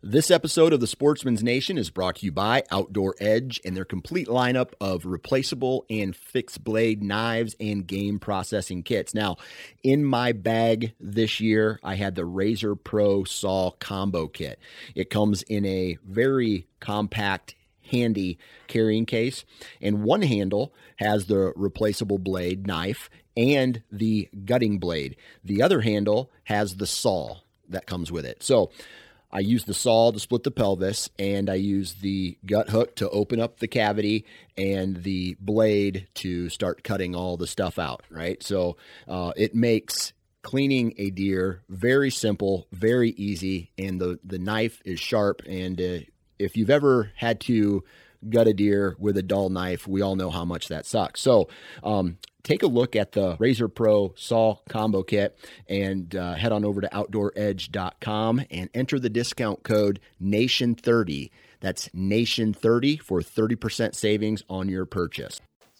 This episode of the Sportsman's Nation is brought to you by Outdoor Edge and their complete lineup of replaceable and fixed blade knives and game processing kits. Now, in my bag this year, I had the Razor Pro Saw Combo Kit. It comes in a very compact, handy carrying case, and one handle has the replaceable blade knife and the gutting blade. The other handle has the saw that comes with it. So I use the saw to split the pelvis, and I use the gut hook to open up the cavity and the blade to start cutting all the stuff out, right? So it makes cleaning a deer very simple, very easy, and the knife is sharp. And if you've ever had to gut a deer with a dull knife, we all know how much that sucks. So take a look at the Razor Pro Saw Combo Kit and head on over to OutdoorEdge.com and enter the discount code NATION30. That's NATION30 for 30% savings on your purchase.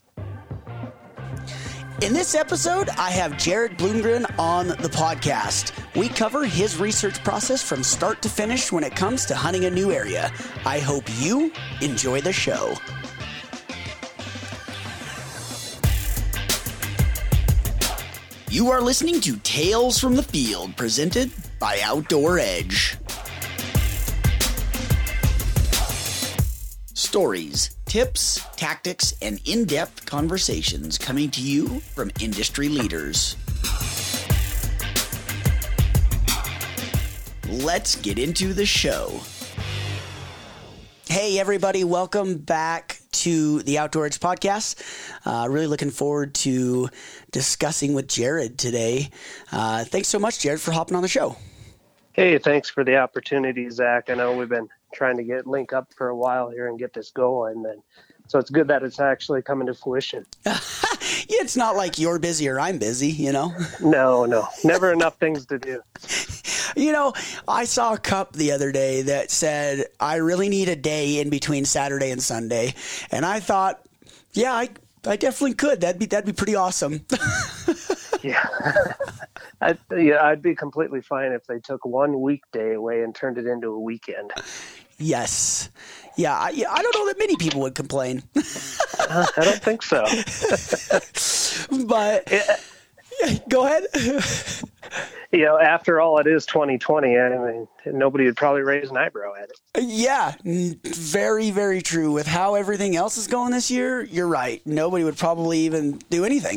In this episode, I have Jared Bloomgren on the podcast. We cover his research process from start to finish when it comes to hunting a new area. I hope you enjoy the show. You are listening to Tales from the Field, presented by Outdoor Edge. Stories, tips, tactics, and in-depth conversations coming to you from industry leaders. Let's get into the show. Hey, everybody. Welcome back to the Outdoor Edge podcast. Really looking forward to discussing with Jared today. Thanks so much, Jared, for hopping on the show. Hey, thanks for the opportunity, Zach. I know we've been trying to link up for a while here and get this going. And so it's good that it's actually coming to fruition. Yeah, it's not like you're busy or I'm busy, you know? No, never enough things to do. You know, I saw a cup the other day that said, I really need a day in between Saturday and Sunday. And I thought, yeah, I definitely could. That'd be pretty awesome. Yeah. I'd be completely fine if they took one weekday away and turned it into a weekend. Yes. Yeah, I don't know that many people would complain. I don't think so. But go ahead. You know, after all, it is 2020. I mean, nobody would probably raise an eyebrow at it. Yeah, very, very true. With how everything else is going this year, you're right. Nobody would probably even do anything.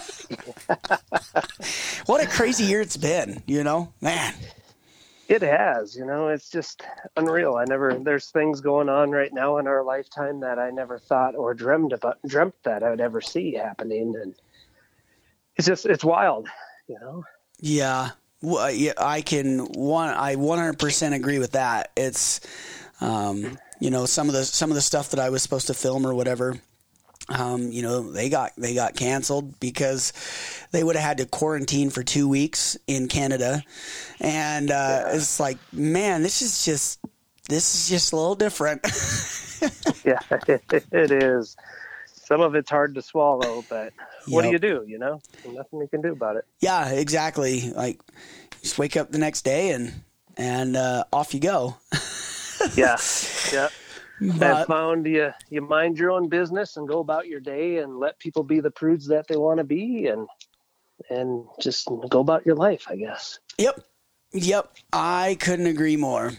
What a crazy year it's been, you know? Man. It has, you know, it's just unreal. There's things going on right now in our lifetime that I never thought or dreamt that I would ever see happening. And it's wild, you know? Yeah. Well, yeah, I 100% agree with that. It's, you know, some of the stuff that I was supposed to film or whatever, you know, they got canceled because they would have had to quarantine for 2 weeks in Canada. And, it's like, man, this is just a little different. Yeah, it is. Some of it's hard to swallow, but what do you do, you know? There's nothing you can do about it. Yeah, exactly. Like, just wake up the next day and off you go. Yeah. I found you mind your own business and go about your day and let people be the prudes that they want to be and just go about your life, I guess. Yep. I couldn't agree more.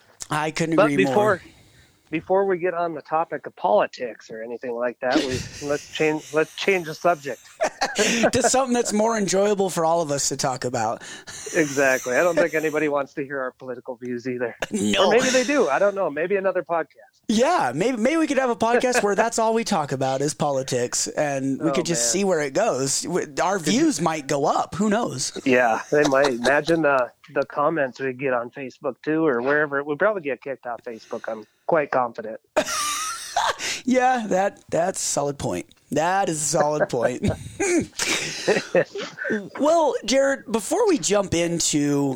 Before we get on the topic of politics or anything like that, let's change the subject to something that's more enjoyable for all of us to talk about. Exactly. I don't think anybody wants to hear our political views either. No. Or maybe they do. I don't know. Maybe another podcast. Yeah, maybe we could have a podcast where that's all we talk about is politics, and we could just see where it goes. Our views might go up. Who knows? Yeah, they might. Imagine the comments we get on Facebook too, or wherever. We'd probably get kicked off Facebook. I'm quite confident. Yeah, that's a solid point. That is a solid point. Well, Jared, before we jump into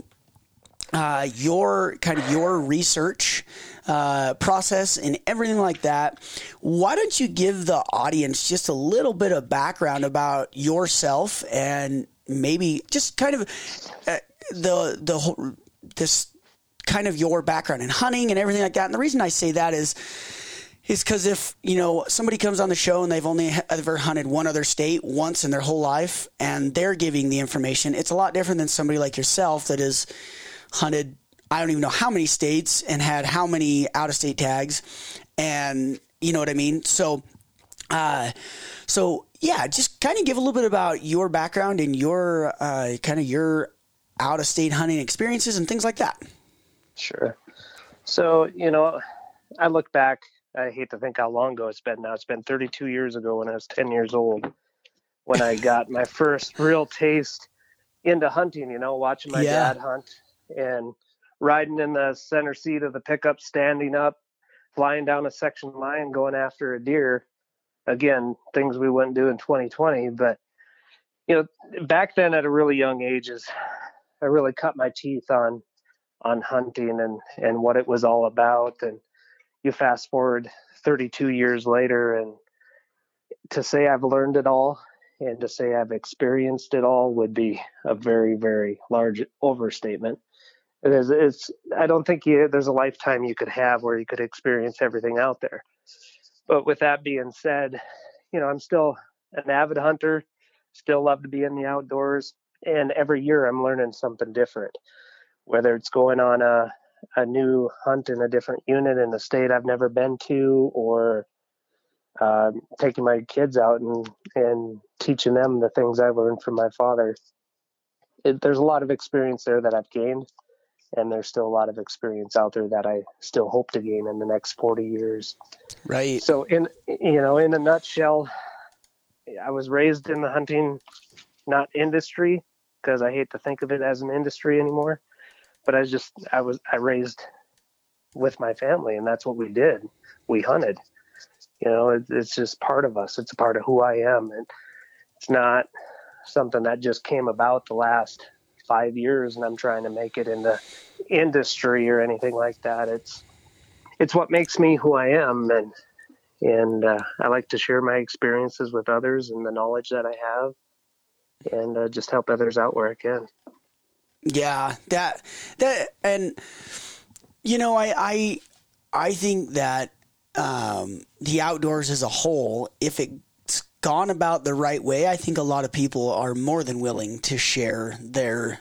your research process and everything like that, why don't you give the audience just a little bit of background about yourself and maybe just kind of this kind of your background in hunting and everything like that. And the reason I say that is because if, somebody comes on the show and they've only ever hunted one other state once in their whole life and they're giving the information, it's a lot different than somebody like yourself that has hunted, I don't even know how many states and had how many out-of-state tags. And you know what I mean? So yeah, just kind of give a little bit about your background and your kind of your out-of-state hunting experiences and things like that. Sure. So, I look back, I hate to think how long ago it's been now. It's been 32 years ago when I was 10 years old when I got my first real taste into hunting, watching my dad hunt and riding in the center seat of the pickup, standing up, flying down a section line, going after a deer. Again, things we wouldn't do in 2020. But, back then at a really young age I really cut my teeth on hunting and what it was all about. And you fast forward 32 years later, and to say I've learned it all and to say I've experienced it all would be a very, very large overstatement. I don't think there's a lifetime you could have where you could experience everything out there. But with that being said, I'm still an avid hunter, still love to be in the outdoors. And every year I'm learning something different, whether it's going on a new hunt in a different unit in a state I've never been to, or taking my kids out and teaching them the things I learned from my father. There's a lot of experience there that I've gained, and there's still a lot of experience out there that I still hope to gain in the next 40 years. Right. So in a nutshell, I was raised in the hunting, not industry, because I hate to think of it as an industry anymore. But I raised with my family, and that's what we did. We hunted. It's just part of us. It's a part of who I am. And it's not something that just came about the last 5 years and I'm trying to make it in the industry or anything like that. It's what makes me who I am. And I like to share my experiences with others and the knowledge that I have, and just help others out where I can. Yeah, that, and I think that the outdoors as a whole, if it's gone about the right way, I think a lot of people are more than willing to share their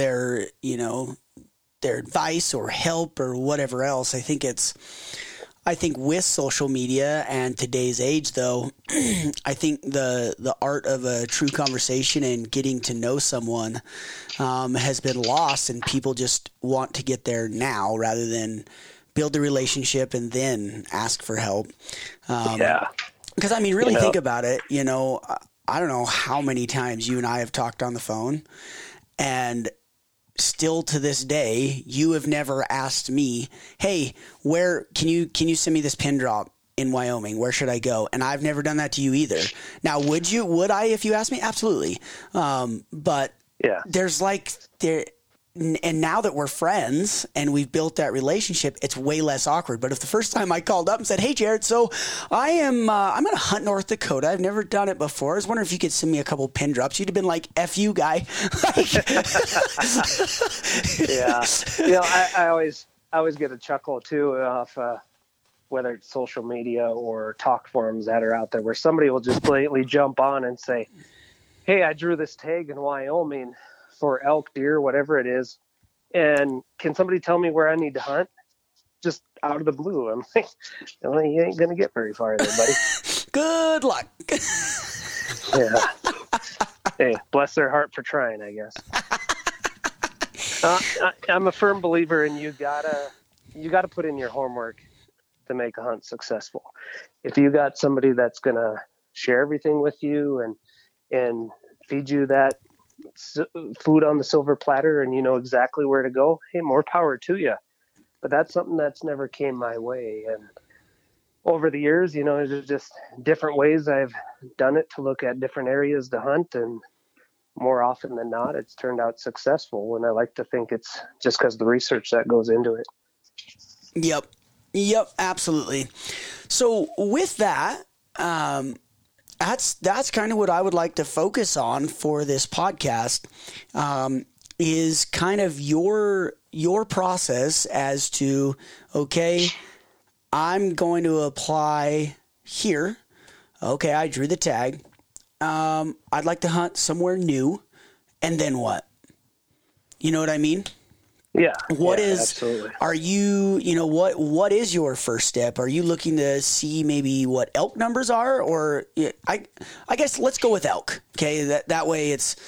advice or help or whatever else. I think with social media and today's age, though, I think the art of a true conversation and getting to know someone has been lost, and people just want to get there now rather than build a relationship and then ask for help. Because, really think about it. I don't know how many times you and I have talked on the phone, and still to this day, you have never asked me, hey, where can you send me this pin drop in Wyoming? Where should I go? And I've never done that to you either. Now, would I, if you asked me? Absolutely. But yeah, and now that we're friends and we've built that relationship, it's way less awkward. But if the first time I called up and said, hey, Jared, so I'm going to hunt North Dakota. I've never done it before. I was wondering if you could send me a couple pin drops. You'd have been like, F you, guy. Yeah. I always get a chuckle too off whether it's social media or talk forums that are out there where somebody will just blatantly jump on and say, hey, I drew this tag in Wyoming for elk, deer, whatever it is, and can somebody tell me where I need to hunt? Just out of the blue. I'm like, well, you ain't gonna get very far there, buddy. Good luck. Yeah. Hey, bless their heart for trying, I guess. I'm a firm believer in you gotta put in your homework to make a hunt successful. If you got somebody that's gonna share everything with you and feed you that food on the silver platter and you know exactly where to go, hey, more power to you. But that's something that's never came my way. And over the years, there's just different ways I've done it to look at different areas to hunt, and more often than not, it's turned out successful. And I like to think it's just because of the research that goes into it. Yep, absolutely. So with that, that's kind of what I would like to focus on for this podcast. is kind of your process as to, okay, I'm going to apply here. Okay, I drew the tag. I'd like to hunt somewhere new, and then what? You know what I mean? Yeah. Absolutely. Are you, what is your first step? Are you looking to see maybe what elk numbers are? Or I guess let's go with elk. Okay. That way it's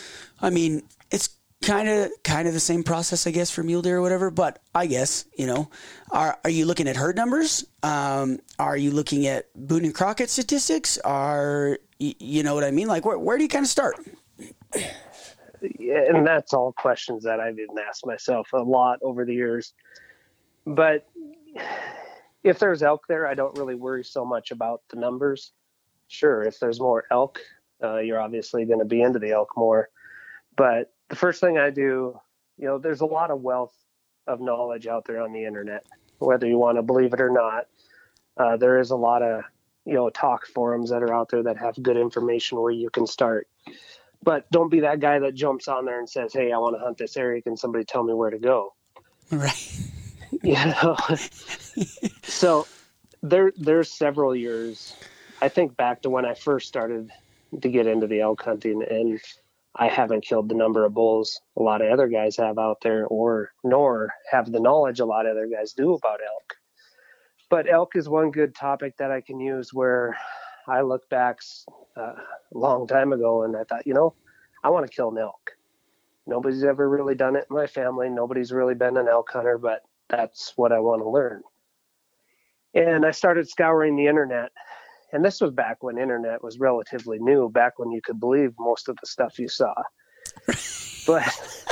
kind of the same process, I guess, for mule deer or whatever, but I guess, are you looking at herd numbers? Are you looking at Boone and Crockett statistics? You know what I mean? Like where do you kind of start? Yeah, and that's all questions that I've even asked myself a lot over the years. But if there's elk there, I don't really worry so much about the numbers. Sure, if there's more elk, you're obviously going to be into the elk more. But the first thing I do, there's a lot of wealth of knowledge out there on the internet, whether you want to believe it or not. There is a lot of, talk forums that are out there that have good information where you can start. But don't be that guy that jumps on there and says, hey, I want to hunt this area. Can somebody tell me where to go? Right. So there's several years. I think back to when I first started to get into the elk hunting, and I haven't killed the number of bulls a lot of other guys have out there, nor have the knowledge a lot of other guys do about elk. But elk is one good topic that I can use where I look back a long time ago and I thought, I want to kill an elk. Nobody's ever really done it in my family. Nobody's really been an elk hunter, but that's what I want to learn. And I started scouring the internet. And this was back when internet was relatively new, back when you could believe most of the stuff you saw. But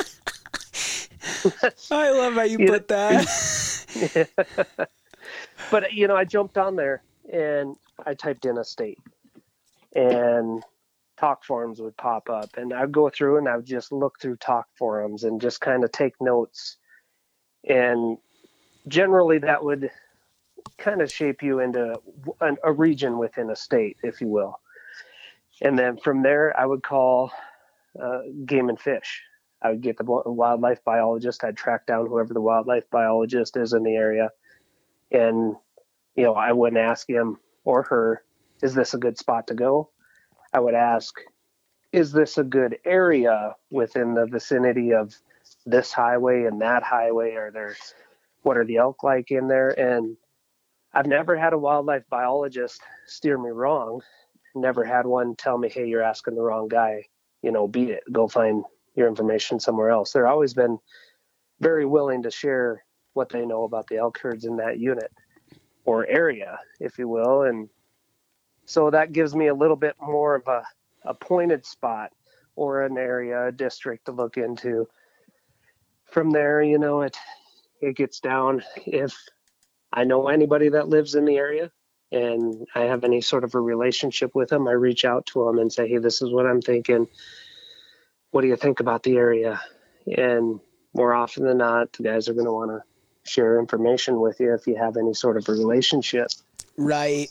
I love how you put that. Yeah. But, I jumped on there and I typed in a state, and talk forums would pop up, and I'd go through and I would just look through talk forums and just kind of take notes. And generally that would kind of shape you into a region within a state, if you will. And then from there, I would call Game and Fish. I would get the wildlife biologist. I'd track down whoever the wildlife biologist is in the area. And, I wouldn't ask him or her, is this a good spot to go? I would ask, is this a good area within the vicinity of this highway and that highway? What are the elk like in there? And I've never had a wildlife biologist steer me wrong. Never had one tell me, hey, you're asking the wrong guy, beat it, go find your information somewhere else. They're always been very willing to share what they know about the elk herds in that unit or area, if you will. And so that gives me a little bit more of a pointed spot or an area, a district to look into. From there, it gets down. If I know anybody that lives in the area and I have any sort of a relationship with them, I reach out to them and say, hey, this is what I'm thinking. What do you think about the area? And more often than not, the guys are going to want to share information with you if you have any sort of a relationship. Right.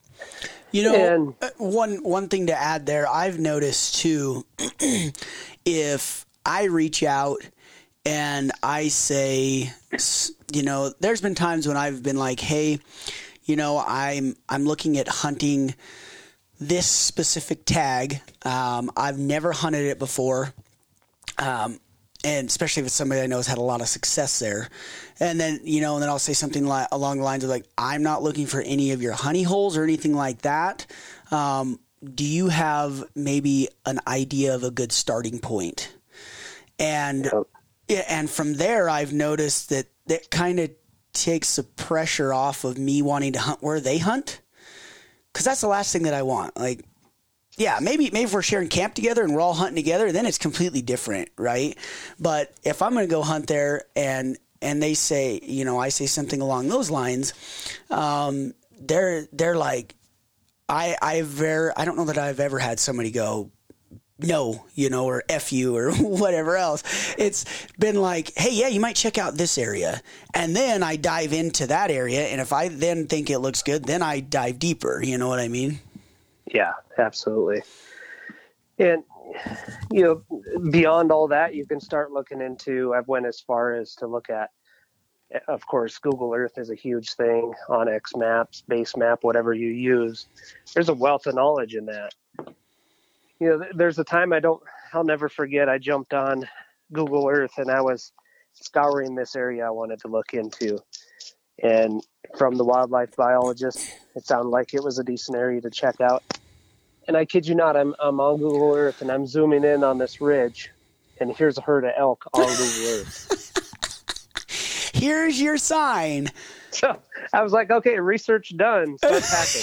One thing to add there, I've noticed too, if I reach out and I say, there's been times when I've been like, hey, I'm looking at hunting this specific tag. I've never hunted it before. And especially if it's somebody I know has had a lot of success there. And then, and then I'll say something along the lines of like, I'm not looking for any of your honey holes or anything like that. Do you have maybe an idea of a good starting point? And from there, I've noticed that kind of takes the pressure off of me wanting to hunt where they hunt. Cause that's the last thing that I want. Like, yeah, maybe if we're sharing camp together and we're all hunting together, then it's completely different, right? But if I'm going to go hunt there and they say, I say something along those lines, they're like, I don't know that I've ever had somebody go, no, or F you or whatever else. It's been like, hey, yeah, you might check out this area. And then I dive into that area. And if I then think it looks good, then I dive deeper. You know what I mean? Yeah, absolutely. And beyond all that, you can start looking into, I've went as far as to look at, of course, Google Earth is a huge thing, Onyx Maps, Base Map, whatever you use. There's a wealth of knowledge in that. There's a time I'll never forget, I jumped on Google Earth and I was scouring this area I wanted to look into. And from the wildlife biologist, it sounded like it was a decent area to check out. And I kid you not, I'm on Google Earth and I'm zooming in on this ridge, and here's a herd of elk on Google Earth. Here's your sign. So I was like, okay, research done. Start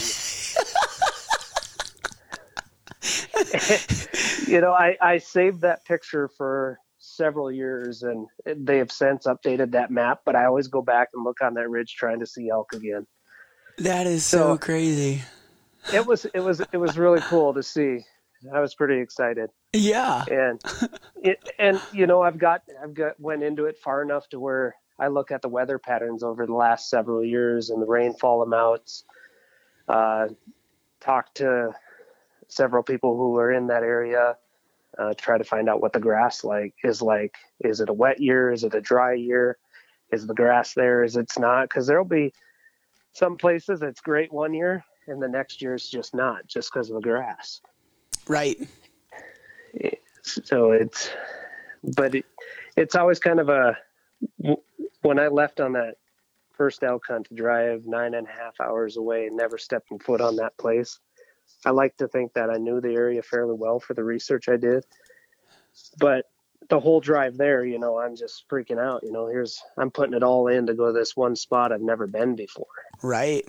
packing. I saved that picture for several years, and they have since updated that map, but I always go back and look on that ridge trying to see elk again. That is so crazy. It was really cool to see. I was pretty excited. Yeah. And I've got went into it far enough to where I look at the weather patterns over the last several years and the rainfall amounts, talk to several people who are in that area, try to find out what the grass is like. Is it a wet year? Is it a dry year? Is the grass there? Is it's not? Because there'll be some places it's great one year, and the next year it's just not, just because of the grass. Right. So it's always kind of when I left on that first elk hunt to drive 9.5 hours away and never stepping foot on that place, I like to think that I knew the area fairly well for the research I did. But the whole drive there, I'm just freaking out. I'm putting it all in to go to this one spot I've never been before. Right.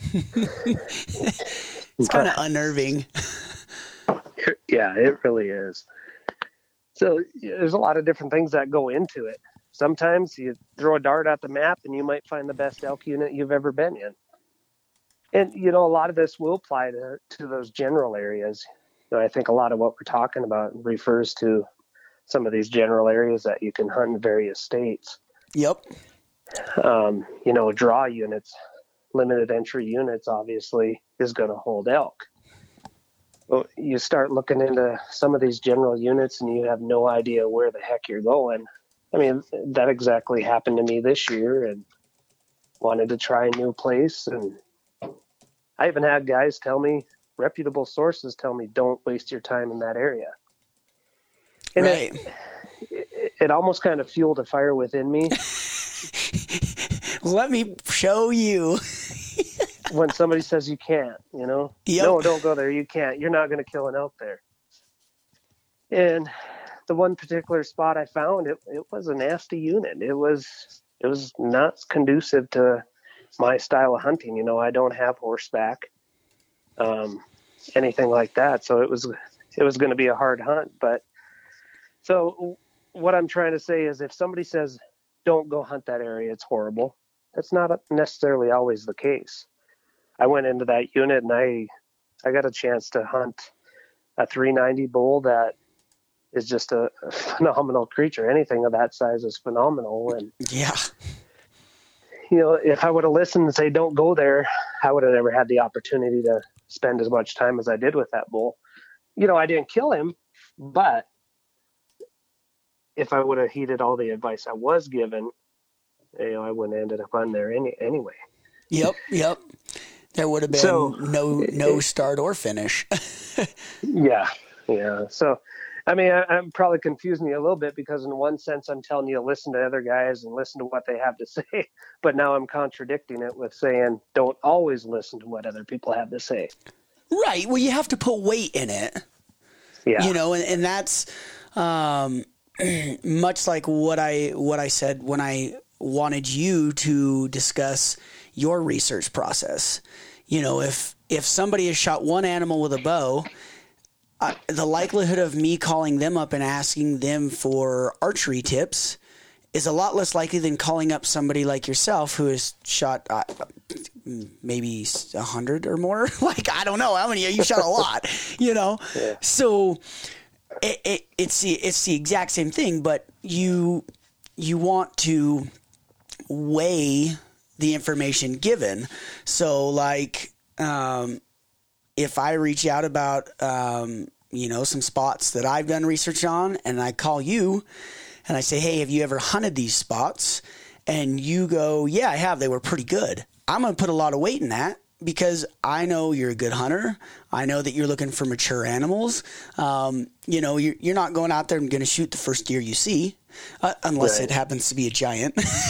It's kind of unnerving. Yeah, it really is. So there's a lot of different things that go into it. Sometimes you throw a dart at the map and you might find the best elk unit you've ever been in. And, a lot of this will apply to those general areas. I think a lot of what we're talking about refers to some of these general areas that you can hunt in various states. Yep. Draw units, limited entry units, obviously, is going to hold elk. Well, you start looking into some of these general units and you have no idea where the heck you're going. I mean, that exactly happened to me this year, and wanted to try a new place. And I even had guys reputable sources tell me, don't waste your time in that area. And right. It almost kind of fueled a fire within me. Let me show you. When somebody says you can't, Yep. No, don't go there. You can't. You're not going to kill an elk there. And the one particular spot I found, it was a nasty unit. It was not conducive to my style of hunting. I don't have horseback, anything like that. So it was going to be a hard hunt. But so what I'm trying to say is, if somebody says, don't go hunt that area, it's horrible, that's not necessarily always the case. I went into that unit and I got a chance to hunt a 390 bull that is just a phenomenal creature. Anything of that size is phenomenal. And yeah, if I would have listened and say, don't go there, I would have never had the opportunity to spend as much time as I did with that bull. I didn't kill him, but if I would have heeded all the advice I was given, I wouldn't have ended up on there anyway. Yep. There would have been no start or finish. Yeah. So, I mean, I'm probably confusing you a little bit, because in one sense I'm telling you to listen to other guys and listen to what they have to say, but now I'm contradicting it with saying don't always listen to what other people have to say. Right. Well, you have to put weight in it. Yeah. And that's much like what I said when I wanted you to discuss your research process. If somebody has shot one animal with a bow, the likelihood of me calling them up and asking them for archery tips is a lot less likely than calling up somebody like yourself who has shot maybe 100 or more. Like, I don't know how many. You shot a lot, Yeah. So it's the exact same thing, but you want to weigh the information given. So, like, if I reach out about, some spots that I've done research on, and I call you and I say, hey, have you ever hunted these spots? And you go, yeah, I have. They were pretty good. I'm going to put a lot of weight in that because I know you're a good hunter. I know that you're looking for mature animals. You're not going out there and going to shoot the first deer you see. Unless it happens to be a giant,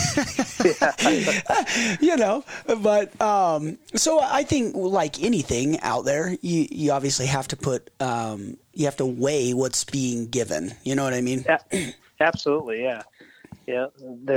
but so I think like anything out there, you obviously have to put, you have to weigh what's being given. You know what I mean? Absolutely. Yeah. Yeah.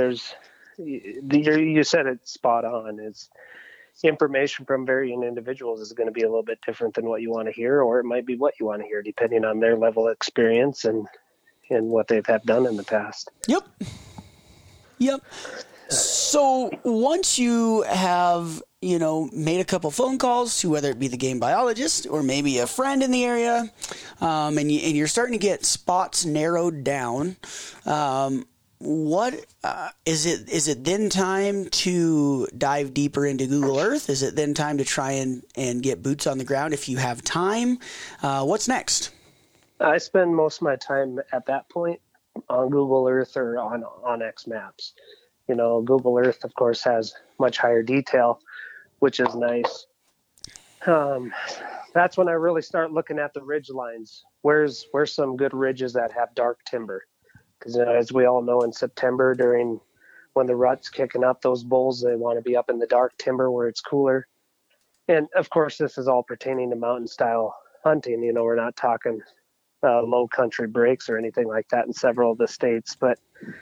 You said it spot on. It's information from varying individuals is going to be a little bit different than what you want to hear, or it might be what you want to hear depending on their level of experience and what they've had done in the past. Yep. So once you have, made a couple phone calls to whether it be the game biologist or maybe a friend in the area, and you're starting to get spots narrowed down, what is it? Is it then time to dive deeper into Google Earth? Is it then time to try and get boots on the ground if you have time? What's next? I spend most of my time at that point on Google Earth or on onX Maps. Google Earth, of course, has much higher detail, which is nice. That's when I really start looking at the ridge lines. Where's some good ridges that have dark timber? Because as we all know, in September, when the rut's kicking up, those bulls, they want to be up in the dark timber where it's cooler. And of course, this is all pertaining to mountain style hunting. We're not talking low country breaks or anything like that in several of the states, but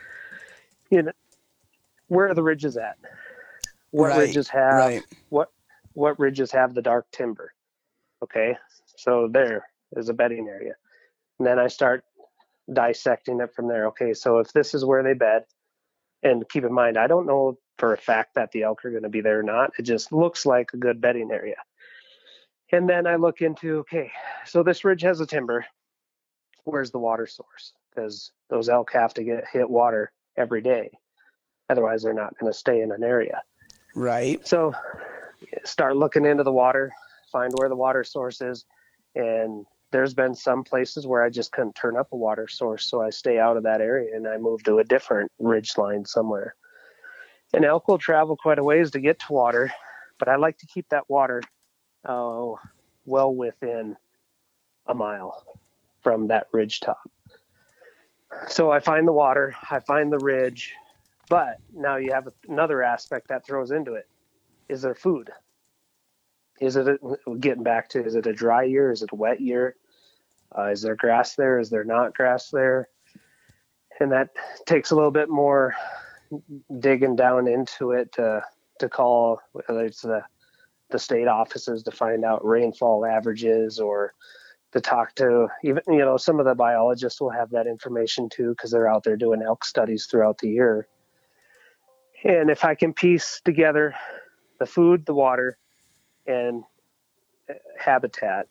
where are the ridges at? What ridges have what ridges have the dark timber? Okay, so there is a bedding area, and then I start dissecting it from there. Okay, so if this is where they bed, and keep in mind, I don't know for a fact that the elk are going to be there or not. It just looks like a good bedding area. And then I look into, okay, so this ridge has a timber. Where's the water source? Because those elk have to hit water every day. Otherwise, they're not going to stay in an area. Right. So start looking into the water, find where the water source is. And there's been some places where I just couldn't turn up a water source. So I stay out of that area and I move to a different ridge line somewhere. And elk will travel quite a ways to get to water, but I like to keep that water well within a mile from that ridge top. So I find the water, I find the ridge, but now you have another aspect that throws into it. Is there food? Is it a dry year? Is it a wet year? Is there grass there? Is there not grass there? And that takes a little bit more digging down into it to call, whether it's the state offices to find out rainfall averages, or to talk to even, some of the biologists will have that information too, because they're out there doing elk studies throughout the year. And if I can piece together the food, the water, and habitat,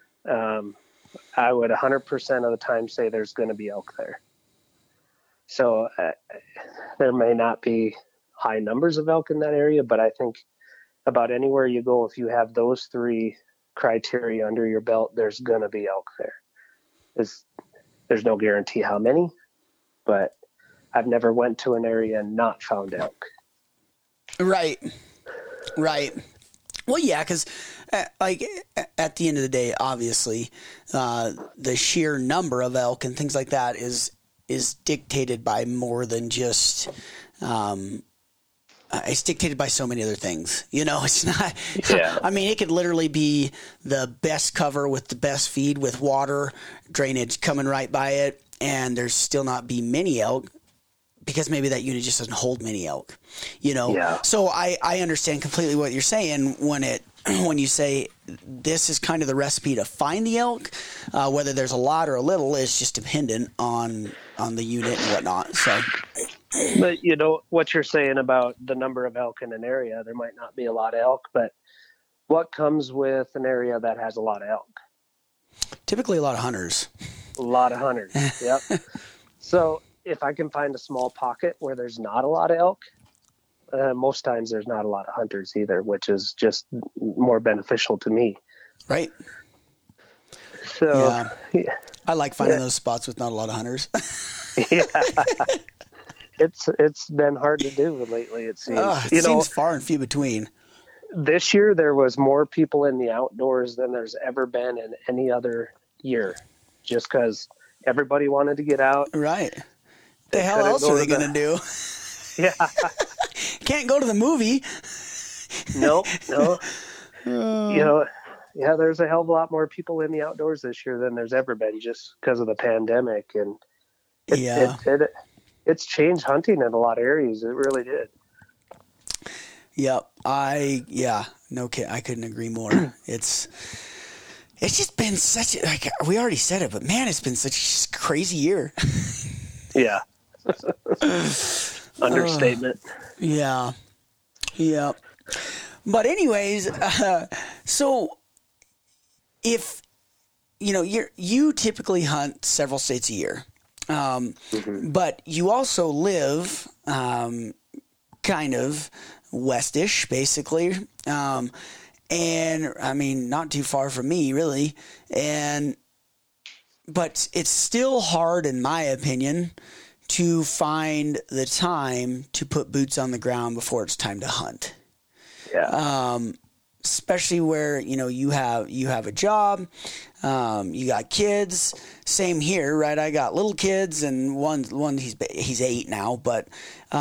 I would 100% of the time say there's going to be elk there. So there may not be high numbers of elk in that area, but I think about anywhere you go, if you have those three criteria under your belt, there's going to be elk there. There's no guarantee how many, but I've never went to an area and not found elk. Right. Well, yeah, because at the end of the day, obviously, the sheer number of elk and things like that is dictated by more than just. It's dictated by so many other things. It's not. Yeah. I mean, it could literally be the best cover with the best feed with water drainage coming right by it, and there's still not be many elk because maybe that unit just doesn't hold many elk. Yeah. So I understand completely what you're saying when you say this is kind of the recipe to find the elk. Whether there's a lot or a little is just dependent on the unit and whatnot. So. But what you're saying about the number of elk in an area, there might not be a lot of elk, but what comes with an area that has a lot of elk? Typically a lot of hunters. A lot of hunters. Yep. So if I can find a small pocket where there's not a lot of elk, most times there's not a lot of hunters either, which is just more beneficial to me. Right. So, yeah. I like finding those spots with not a lot of hunters. Yeah. It's been hard to do lately, it seems. It seems far and few between. This year there was more people in the outdoors than there's ever been in any other year, just because everybody wanted to get out. Right. The hell else are they going to do? Yeah. Can't go to the movie. No. There's a hell of a lot more people in the outdoors this year than there's ever been, just because of the pandemic, and it's changed hunting in a lot of areas. It really did. Yep. I couldn't agree more. It's just been such a, like, we already said it, but man, it's been such a crazy year. Yeah. Understatement. Yeah. But anyways, so if, you typically hunt several states a year, but you also live, kind of westish, basically. And I mean, not too far from me, really. But it's still hard, in my opinion, to find the time to put boots on the ground before it's time to hunt. Yeah. Especially where, you have a job, you got kids. Same here, right? I got little kids, and one he's 8 now, but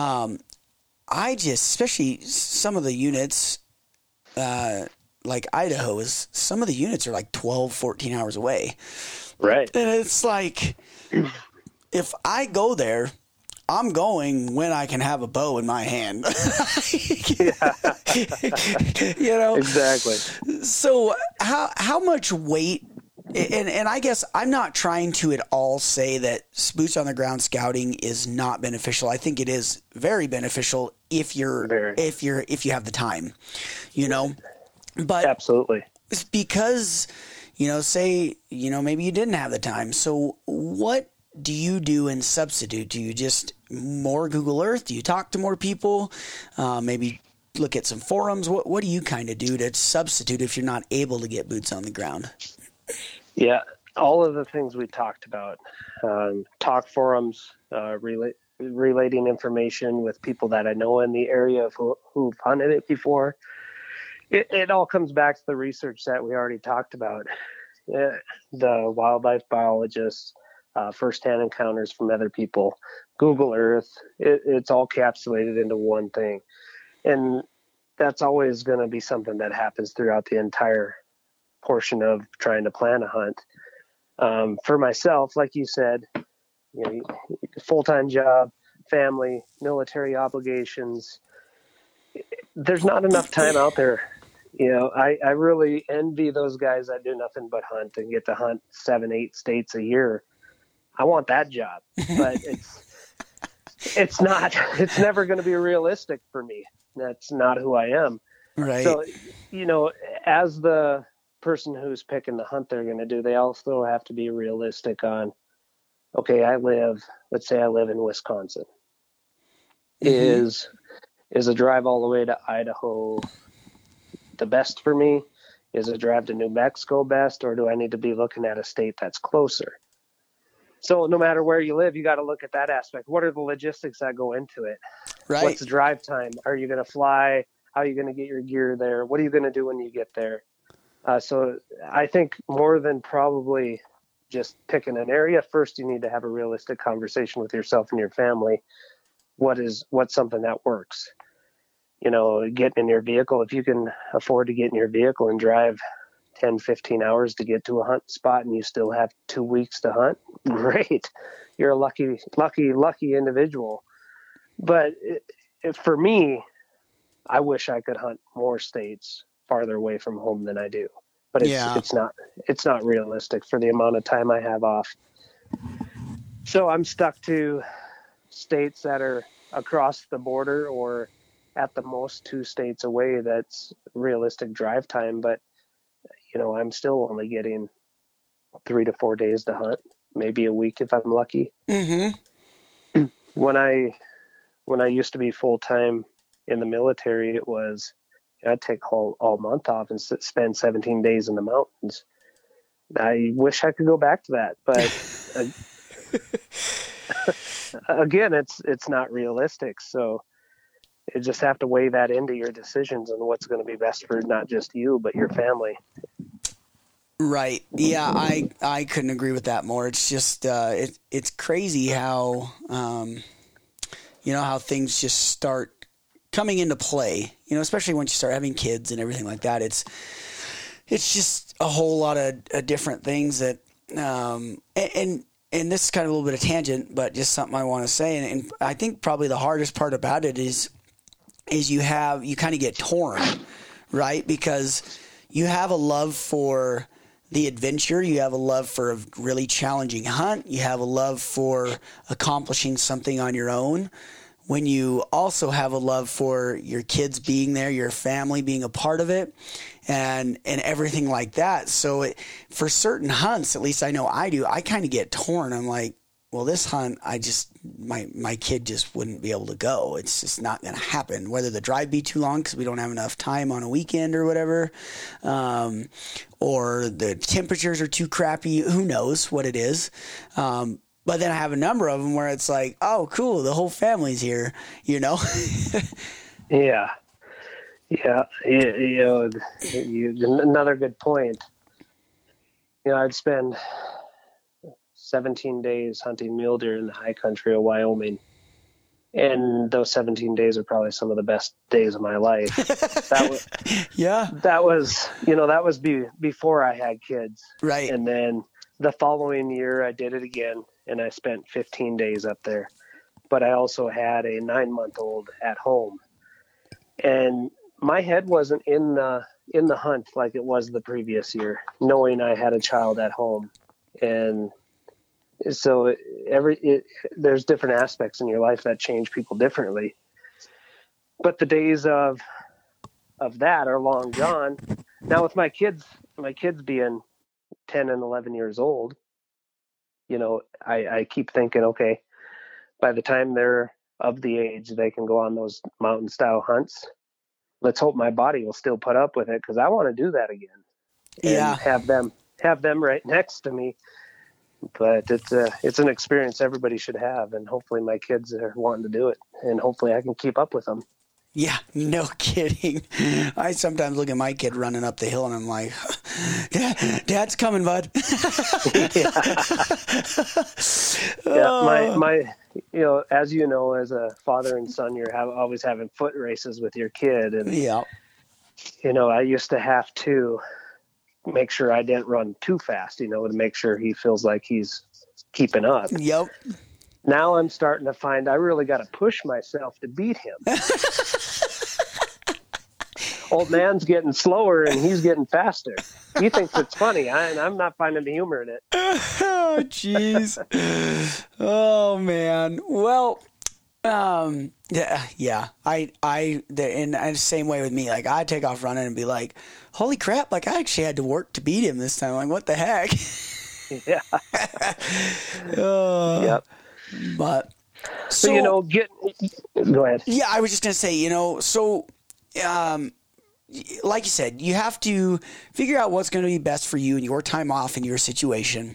especially some of the units, like Idaho some of the units are like 12, 14 hours away. Right. And it's like, if I go there, I'm going when I can have a bow in my hand. Exactly. So how much weight, and I guess I'm not trying to at all say that boots on the ground scouting is not beneficial. I think it is very beneficial if you have the time, but absolutely. It's because, say, maybe you didn't have the time. So what do you do in substitute? Do you just more Google Earth? Do you talk to more people? Maybe look at some forums? What do you kind of do to substitute if you're not able to get boots on the ground? Yeah, all of the things we talked about. Talk forums, relating information with people that I know in the area who've hunted it before. It all comes back to the research that we already talked about. The wildlife biologists, firsthand encounters from other people, Google Earth, it's all capsulated into one thing. And that's always going to be something that happens throughout the entire portion of trying to plan a hunt. For myself, like you said, full-time job, family, military obligations, there's not enough time out there. I really envy those guys that do nothing but hunt and get to hunt 7-8 states a year. I want that job, but it's never going to be realistic for me. That's not who I am. Right. So, as the person who's picking the hunt they're going to do, they also have to be realistic on, okay, let's say I live in Wisconsin. Mm-hmm. Is a drive all the way to Idaho the best for me? Is a drive to New Mexico best, or do I need to be looking at a state that's closer? So no matter where you live, you got to look at that aspect. What are the logistics that go into it? Right. What's the drive time? Are you going to fly? How are you going to get your gear there? What are you going to do when you get there? So I think more than probably just picking an area, first you need to have a realistic conversation with yourself and your family. What's something that works? Getting in your vehicle. If you can afford to get in your vehicle and drive 10, 15 hours to get to a hunt spot and you still have 2 weeks to hunt, great. You're a lucky individual. But for me, I wish I could hunt more states farther away from home than I do. But it's not realistic for the amount of time I have off. So I'm stuck to states that are across the border or at the most 2 states away. That's realistic drive time. But, I'm still only getting 3 to 4 days to hunt, maybe a week if I'm lucky. Mm-hmm. When I used to be full-time in the military, it was I'd take all month off and spend 17 days in the mountains. I wish I could go back to that, but again, it's not realistic. So you just have to weigh that into your decisions and what's going to be best for not just you, but your family. Right. Yeah, I couldn't agree with that more. It's just it's crazy how how things just start coming into play. Especially once you start having kids and everything like that. It's just a whole lot of different things that and this is kind of a little bit of tangent, but just something I want to say. And I think probably the hardest part about it is you kind of get torn, right? Because you have a love for the adventure. You have a love for a really challenging hunt. You have a love for accomplishing something on your own. When you also have a love for your kids being there, your family being a part of it, and everything like that. So for certain hunts, at least I know I do, I kind of get torn. I'm like, well, this hunt, my kid just wouldn't be able to go. It's just not going to happen, whether the drive be too long because we don't have enough time on a weekend or whatever, or the temperatures are too crappy. Who knows what it is. But then I have a number of them where it's like, oh, cool, the whole family's here, Yeah. Another good point. I'd spend 17 days hunting mule deer in the high country of Wyoming. And those 17 days are probably some of the best days of my life. That was before I had kids. Right. And then the following year I did it again, and I spent 15 days up there. But I also had a 9-month-old at home. And my head wasn't in the hunt like it was the previous year, knowing I had a child at home. And so there's different aspects in your life that change people differently. But the days of that are long gone. Now with my kids being 10 and 11 years old, I keep thinking, okay, by the time they're of the age they can go on those mountain style hunts, let's hope my body will still put up with it, because I want to do that again. And have them right next to me. But it's an experience everybody should have, and hopefully my kids are wanting to do it, and hopefully I can keep up with them. Yeah, no kidding. I sometimes look at my kid running up the hill and I'm like, Dad's coming, bud. My as you know, as a father and son, you're always having foot races with your kid. And, I used to have to make sure I didn't run too fast, to make sure he feels like he's keeping up. Yep. Now I'm starting to find I really got to push myself to beat him. Old man's getting slower and he's getting faster. He thinks it's funny, and I'm not finding the humor in it. Oh, jeez. Oh, man. Well, and the same way with me. Like, I take off running and be like, holy crap, like I actually had to work to beat him this time. Like, what the heck? Yeah. Yep. But so go ahead. Yeah, I was just going to say, like you said, you have to figure out what's going to be best for you and your time off in your situation.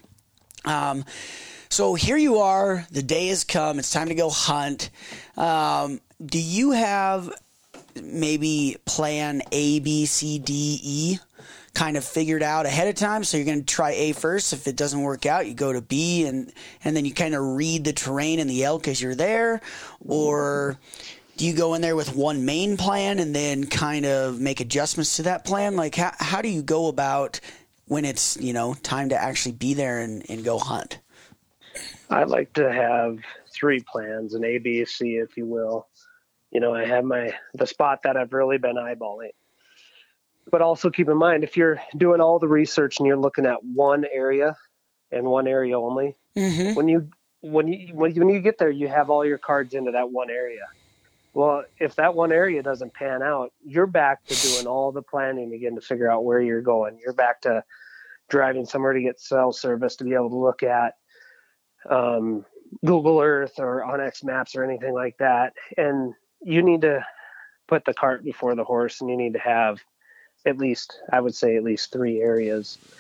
So here you are, the day has come, it's time to go hunt. Do you have maybe plan A, B, C, D, E kind of figured out ahead of time? So you're going to try A first. If it doesn't work out, you go to B, and then you kind of read the terrain and the elk as you're there? Or do you go in there with one main plan and then kind of make adjustments to that plan? Like, how do you go about when it's, time to actually be there and go hunt? I like to have 3 plans, an A, B, C, if you will. I have the spot that I've really been eyeballing. But also keep in mind, if you're doing all the research and you're looking at one area and one area only, mm-hmm. when you get there, you have all your cards into that one area. Well, if that one area doesn't pan out, you're back to doing all the planning again to figure out where you're going. You're back to driving somewhere to get cell service to be able to look at Google Earth or OnX Maps or anything like that. And you need to put the cart before the horse, and you need to have at least 3 areas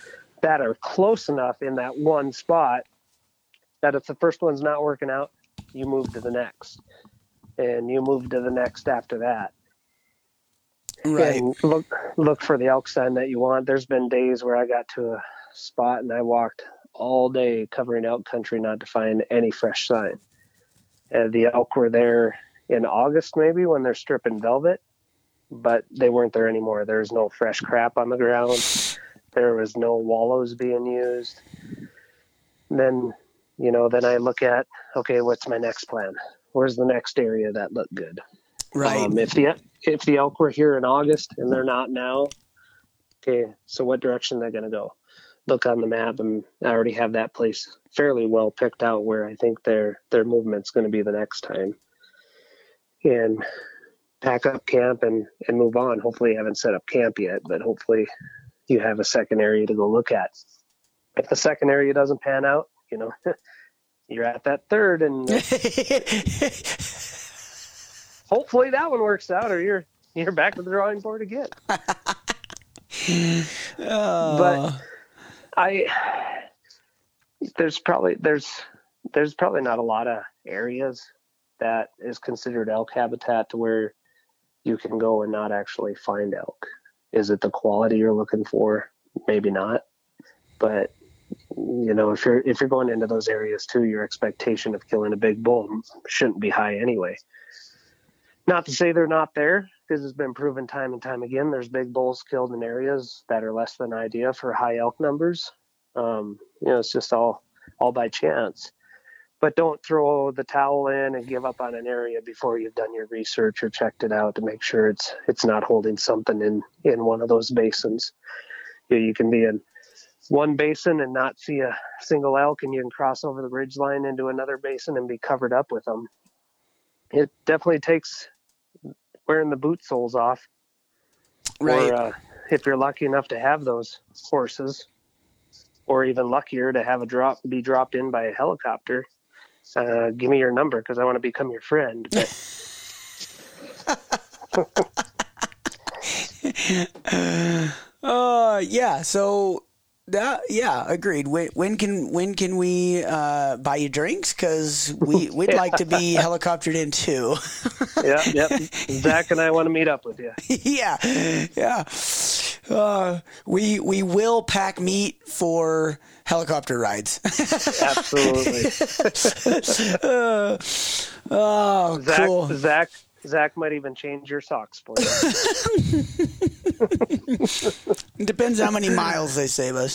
that are close enough in that one spot that if the first one's not working out, you move to the next, and you move to the next after that. Right. And look for the elk sign that you want. There's been days where I got to a spot and I walked all day covering elk country not to find any fresh sign. And the elk were there in August maybe when they're stripping velvet, but they weren't there anymore. There's no fresh crap on the ground. There was no wallows being used. And then, then I look at, okay, what's my next plan? Where's the next area that looked good? Right. If the elk were here in August and they're not now, okay, so what direction they're going to go? Look on the map, and I already have that place fairly well picked out where I think their movement's going to be the next time. And pack up camp and move on. Hopefully you haven't set up camp yet, but hopefully you have a second area to go look at. If the second area doesn't pan out, you're at that third, and hopefully that one works out, or you're back to the drawing board again. But there's probably not a lot of areas that is considered elk habitat to where you can go and not actually find elk. Is it the quality you're looking for? Maybe not. But if you're going into those areas too, your expectation of killing a big bull shouldn't be high anyway. Not to say they're not there, because it's been proven time and time again. There's big bulls killed in areas that are less than ideal for high elk numbers. It's just all by chance. But don't throw the towel in and give up on an area before you've done your research or checked it out to make sure it's not holding something in one of those basins. You can be in one basin and not see a single elk, and you can cross over the ridge line into another basin and be covered up with them. It definitely takes wearing the boot soles off. Right. Or if you're lucky enough to have those horses, or even luckier to have be dropped in by a helicopter, give me your number because I want to become your friend. Yeah. So agreed. When can we buy you drinks? Because we'd like to be helicoptered in too. Yep. Zach and I want to meet up with you. Yeah. We will pack meat for helicopter rides. Absolutely. Cool. Zach might even change your socks for you. It depends how many miles they save us.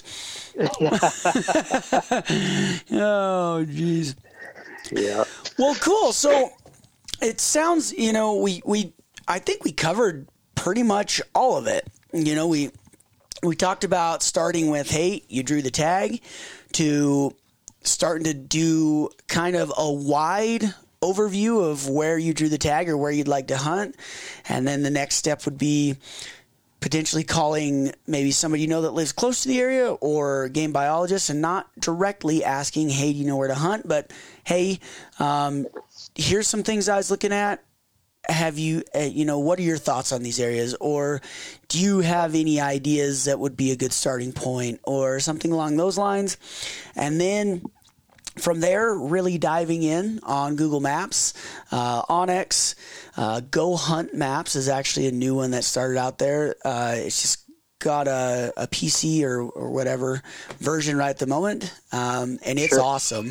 Oh, geez. Yeah. Well, cool. So it sounds, I think we covered pretty much all of it. We talked about starting with, hey, you drew the tag, to starting to do kind of a wide overview of where you drew the tag or where you'd like to hunt. And then the next step would be potentially calling maybe somebody that lives close to the area or game biologist, and not directly asking, hey, do you know where to hunt? But, hey, here's some things I was looking at. Have you, what are your thoughts on these areas? Or do you have any ideas that would be a good starting point or something along those lines? And then from there, really diving in on Google Maps, Onyx, Go Hunt Maps is actually a new one that started out there. It's just got a PC or whatever version right at the moment, and it's Sure. Awesome.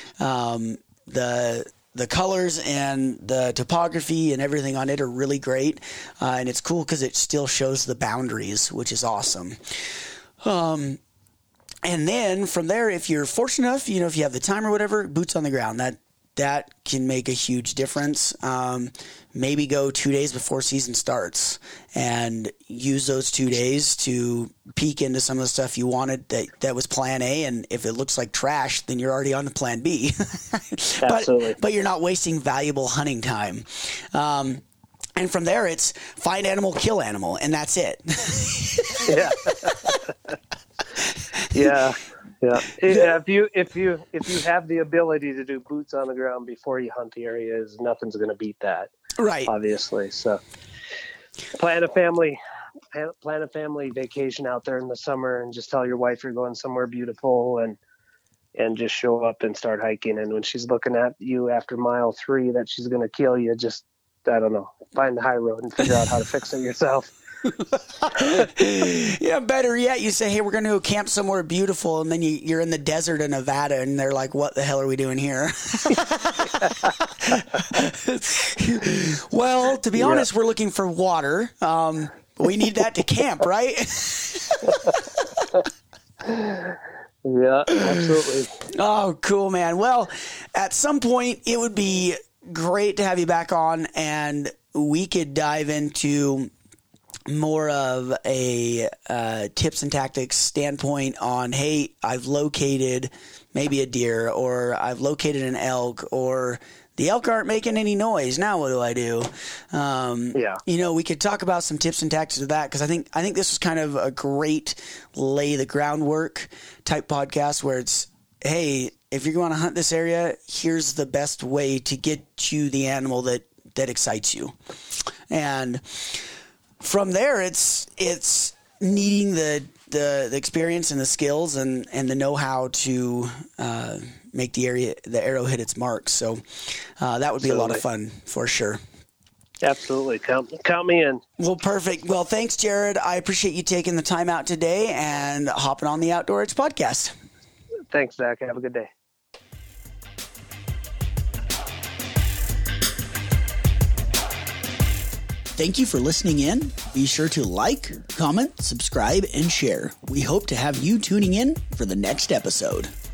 The colors and the topography and everything on it are really great, and it's cool because it still shows the boundaries, which is awesome. And then from there, if you're fortunate enough, if you have the time or whatever, boots on the ground. That can make a huge difference. Maybe go 2 days before season starts and use those 2 days to peek into some of the stuff you wanted that was plan A. And if it looks like trash, then you're already on to plan B. Absolutely. But you're not wasting valuable hunting time. And from there, it's find animal, kill animal, and that's it. Yeah. Yeah. If you have the ability to do boots on the ground before you hunt the areas, nothing's going to beat that. Right. Obviously. So plan a family plan a family vacation out there in the summer and just tell your wife you're going somewhere beautiful and just show up and start hiking. And when she's looking at you after mile 3 that she's going to kill you, just, I don't know, find the high road and figure out how to fix it yourself. Yeah, better yet, you say, hey, we're going to go camp somewhere beautiful, and then you're in the desert of Nevada, and they're like, what the hell are we doing here? Well, to be honest, we're looking for water. We need that to camp, right? Yeah, absolutely. Oh, cool, man. Well, at some point, it would be great to have you back on, and we could dive into more of a tips and tactics standpoint on, hey, I've located maybe a deer, or I've located an elk, or the elk aren't making any noise. Now what do I do? You know, we could talk about some tips and tactics of that, because I think this was kind of a great lay the groundwork type podcast where it's, hey, if you're going to hunt this area, here's the best way to get you the animal that excites you. And from there, it's needing the experience and the skills and the know-how to make the arrow hit its mark. So that would be a lot of fun for sure. Absolutely. Count me in. Well, perfect. Well, thanks, Jared. I appreciate you taking the time out today and hopping on the Outdoor Edge podcast. Thanks, Zach. Have a good day. Thank you for listening in. Be sure to like, comment, subscribe, and share. We hope to have you tuning in for the next episode.